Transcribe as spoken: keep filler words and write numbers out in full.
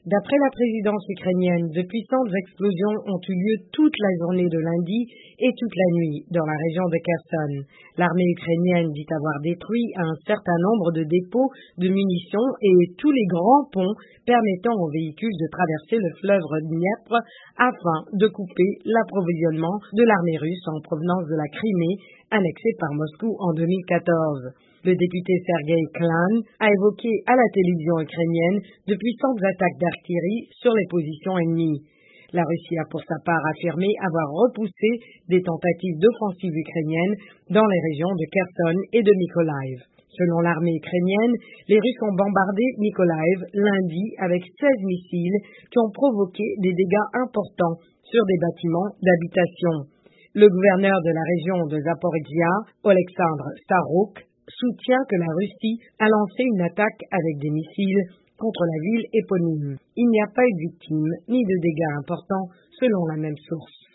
D'après la présidence ukrainienne, de puissantes explosions ont eu lieu toute la journée de lundi et toute la nuit dans la région de Kherson. L'armée ukrainienne dit avoir détruit un certain nombre de dépôts de munitions et tous les grands ponts permettant aux véhicules de traverser le fleuve Dniepr afin de couper l'approvisionnement de l'armée russe en provenance de la Crimée, annexée par Moscou en deux mille quatorze. Le député Sergueï Klan a évoqué à la télévision ukrainienne de puissantes attaques d'artillerie sur les positions ennemies. La Russie a pour sa part affirmé avoir repoussé des tentatives d'offensive ukrainienne dans les régions de Kherson et de Mykolaiv. Selon l'armée ukrainienne, les Russes ont bombardé Mykolaiv lundi avec seize missiles qui ont provoqué des dégâts importants sur des bâtiments d'habitation. Le gouverneur de la région de Zaporizhia, Oleksandr Starouk, soutient que la Russie a lancé une attaque avec des missiles contre la ville éponyme. Il n'y a pas eu de victimes ni de dégâts importants selon la même source.